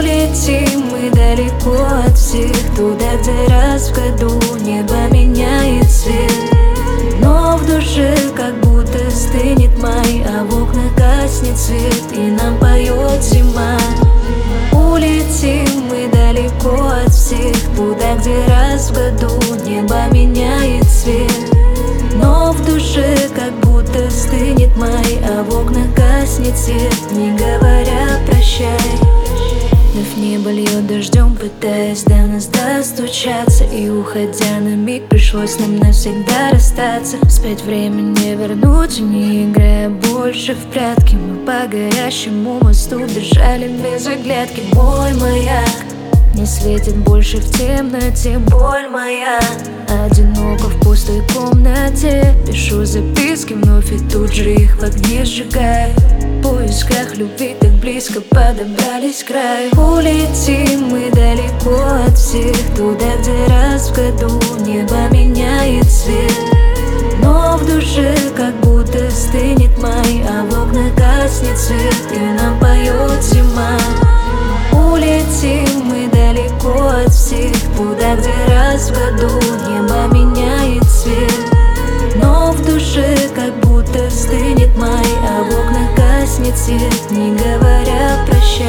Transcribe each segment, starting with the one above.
Улетим мы далеко от всех, туда, где раз в году небо меняет цвет. Но в душе как будто стынет май, а в окнах гаснет свет, и нам поет зима. Улетим мы далеко от всех, туда, где раз в году небо меняет цвет. Но в душе как будто стынет май, а в окнах гаснет свет, не говоря прощай. Вновь небо льет дождем, пытаясь до нас достучаться. И уходя на миг, пришлось нам навсегда расстаться. Вспять время не вернуть, не играя больше в прятки. Мы по горящему мосту бежали без оглядки. Мой маяк не светит больше в темноте, боль моя. Одиноко в пустой комнате пишу записки вновь, и тут же их в огне сжигаю. В поисках любви так близко подобрались к краю. Улетим мы далеко от всех, туда, где раз в году небо меняет цвет. Но в душе как будто стынет май, а в окнах гаснет свет, и нам поет зима. Улетим мы далеко от всех, туда, где раз в году небо меняет цвет. Но в душе как будто стынет май, а в окнах гаснет свет, не говоря прощай.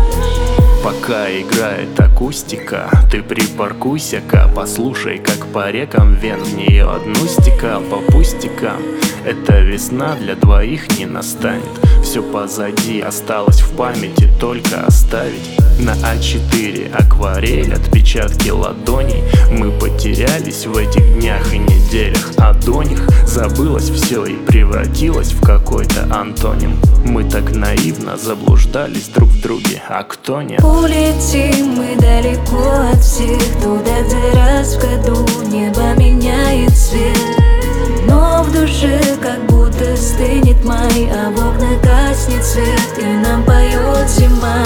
Пока играет акустика, ты припаркуйся-ка, послушай, как по рекам вен в нее одну стекал по пустякам. Эта весна для двоих не настанет. Все позади, осталось в памяти только оставить. На А4 акварель, отпечатки ладоней. Мы потерялись в этих днях и неделях, а до них забылось все и превратилось в какой-то антоним. Мы так наивно заблуждались друг в друге, а кто нет? Улетим мы далеко от всех, туда, где раз в году небо меняет цвет. Но в душе как будто стынет май, а в окнах гаснет свет, и нам поет зима.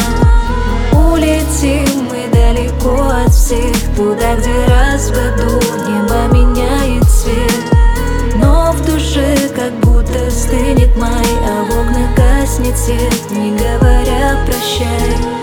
Улетим мы далеко от всех, туда, где раз в году небо меняет цвет. Но в душе как будто стынет май, а в окнах гаснет свет, не говоря прощай.